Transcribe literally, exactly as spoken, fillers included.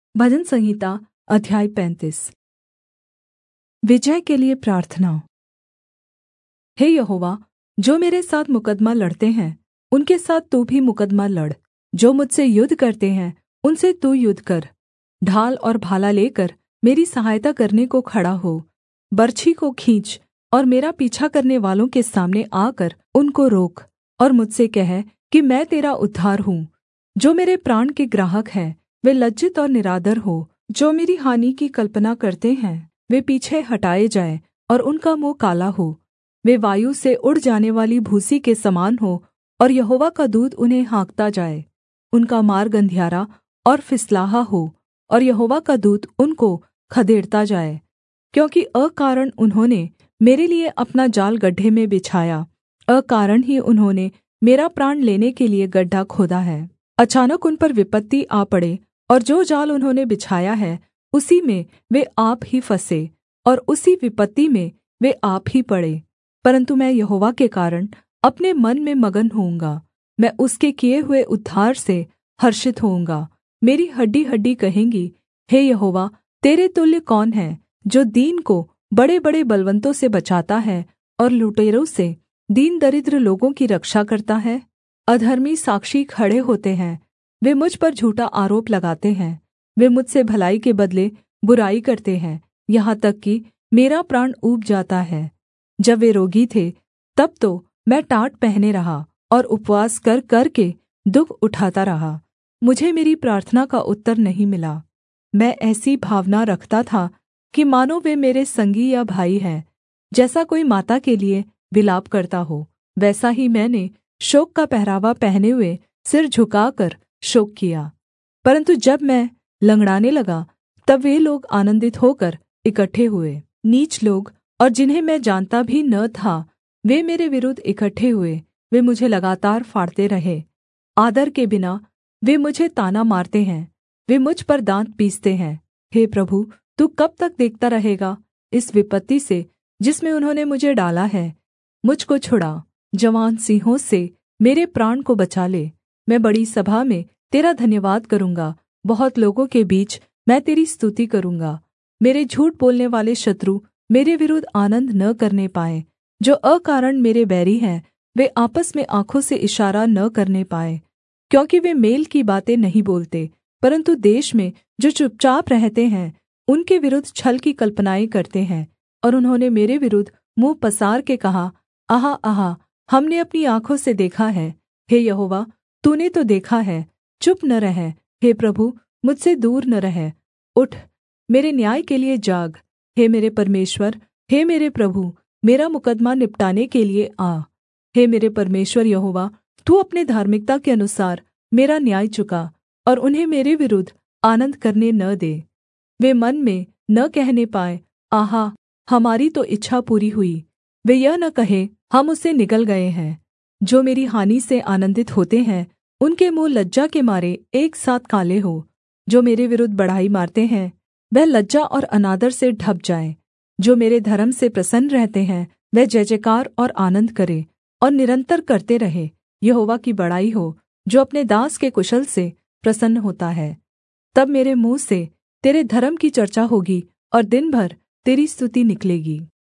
भजन संहिता अध्याय पैंतीस। विजय के लिए प्रार्थना। हे यहोवा, जो मेरे साथ मुकद्दमा लड़ते हैं उनके साथ तू भी मुकद्दमा लड़। जो मुझसे युद्ध करते हैं उनसे तू युद्ध कर। ढाल और भाला लेकर मेरी सहायता करने को खड़ा हो। बर्छी को खींच और मेरा पीछा करने वालों के सामने आकर उनको रोक, और मुझसे कह कि मैं तेरा उद्धार हूँ। जो मेरे प्राण के ग्राहक हैं वे लज्जित और निरादर हो। जो मेरी हानि की कल्पना करते हैं वे पीछे हटाए जाएँ और उनका मुँह काला हो। वे वायु से उड़ जाने वाली भूसी के समान हो, और यहोवा का दूत उन्हें हाँकता जाए। उनका मार्ग अंधियारा और फिसलाहा हो, और यहोवा का दूत उनको खदेड़ता जाए। क्योंकि अकारण उन्होंने मेरे लिए अपना जाल गड्ढे में बिछाया, अकारण ही उन्होंने मेरा प्राण लेने के लिए गड्ढा खोदा है। अचानक उन पर विपत्ति आ पड़े, और जो जाल उन्होंने बिछाया है उसी में वे आप ही फँसे, और उसी विपत्ति में वे आप ही पड़े। परन्तु मैं यहोवा के कारण अपने मन में मगन होऊँगा, मैं उसके किए हुए उद्धार से हर्षित होऊँगा। मेरी हड्डी-हड्डी कहेंगी, हे यहोवा, तेरे तुल्य कौन है, जो दीन को बड़े-बड़े बलवन्तों से बचाता है और लुटेरों से दीन दरिद्र लोगों की रक्षा करता है। अधर्मी साक्षी खड़े होते हैं, वे मुझ पर झूठा आरोप लगाते हैं। वे मुझसे भलाई के बदले बुराई करते हैं, यहाँ तक कि मेरा प्राण ऊब जाता है। जब वे रोगी थे तब तो मैं टाट पहने रहा और उपवास कर करके दुःख उठाता रहा। मुझे मेरी प्रार्थना का उत्तर नहीं मिला। मैं ऐसी भावना रखता था कि मानो वे मेरे संगी या भाई हैं। जैसा कोई माता के लिए विलाप करता हो, वैसा ही मैंने शोक का पहरावा पहने हुए सिर झुकाकर शोक किया। परन्तु जब मैं लँगड़ाने लगा तब वे लोग आनन्दित होकर इकट्ठे हुए। नीच लोग और जिन्हें मैं जानता भी न था, वे मेरे विरुद्ध इकट्ठे हुए। वे मुझे लगातार फाड़ते रहे। आदर के बिना वे मुझे ताना मारते हैं, वे मुझ पर दाँत पीसते हैं। हे प्रभु, तू कब तक देखता रहेगा? इस विपत्ति से जिसमें उन्होंने मुझे डाला है मुझ को छुड़ा। जवान सिंहों से मेरे प्राण को बचा ले। मैं बड़ी सभा में तेरा धन्यवाद करूँगा, बहुत लोगों के बीच मैं तेरी स्तुति करूँगा। मेरे झूठ बोलने वाले शत्रु मेरे विरुद्ध आनन्द न करने पाएँ। जो अकारण मेरे बैरी हैं वे आपस में आँखों से इशारा न करने पाएँ। क्योंकि वे मेल की बातें नहीं बोलते, परन्तु देश में जो चुपचाप रहते हैं उनके विरुद्ध छल की कल्पनाएँ करते हैं। और उन्होंने मेरे विरुद्ध मुँह पसार के कहा, आहा आहा, हमने अपनी आँखों से देखा है। हे यहोवा, तूने तो देखा है, चुप न रह। हे प्रभु, मुझसे दूर न रह। उठ, मेरे न्याय के लिए जाग। हे मेरे परमेश्वर, हे मेरे प्रभु, मेरा मुकद्दमा निपटाने के लिए आ। हे मेरे परमेश्वर यहोवा, तू अपने धार्मिकता के अनुसार मेरा न्याय चुका, और उन्हें मेरे विरुद्ध आनन्द करने न दे। वे मन में न कहने पाए, आहा, हमारी तो इच्छा पूरी हुई। वे यह न कहे, हम उससे निगल गए हैं। जो मेरी हानि से आनन्दित होते हैं उनके मुँह लज्जा के मारे एक साथ काले हो। जो मेरे विरुद्ध बढ़ाई मारते हैं वह लज्जा और अनादर से ढँप जाए। जो मेरे धर्म से प्रसन्न रहते हैं वह जय जयकार और आनन्द करे और निरन्तर करते रहे। यहोवा की बड़ाई हो, जो अपने दास के कुशल से प्रसन्न होता है। तब मेरे मुँह से तेरे धर्म की चर्चा होगी और दिन भर तेरी स्तुति निकलेगी।